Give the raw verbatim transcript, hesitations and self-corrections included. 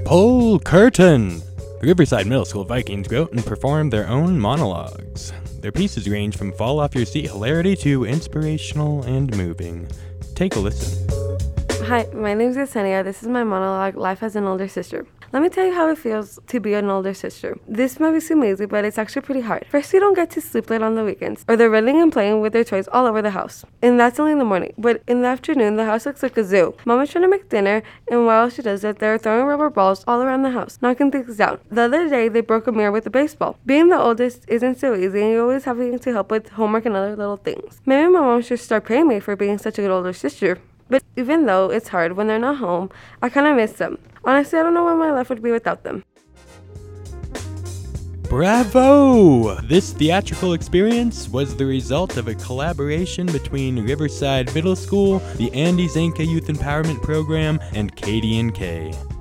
Pull curtain! The Riverside Middle School Vikings go out and perform their own monologues. Their pieces range from fall off your seat hilarity to inspirational and moving. Take a listen. Hi, my name is Yesenia. This is my monologue, Life as an Older Sister. Let me tell you how it feels to be an older sister. This might be so easy, but it's actually pretty hard. First, you don't get to sleep late on the weekends, or they're running and playing with their toys all over the house. And that's only in the morning. But in the afternoon, the house looks like a zoo. Mom is trying to make dinner, and while she does it, they're throwing rubber balls all around the house, knocking things down. The other day, they broke a mirror with a baseball. Being the oldest isn't so easy, and you're always having to help with homework and other little things. Maybe my mom should start paying me for being such a good older sister. But even though it's hard when they're not home, I kind of miss them. Honestly, I don't know where my life would be without them. Bravo! This theatrical experience was the result of a collaboration between Riverside Middle School, the Andy Zanka Youth Empowerment Program, and Katie and Kay.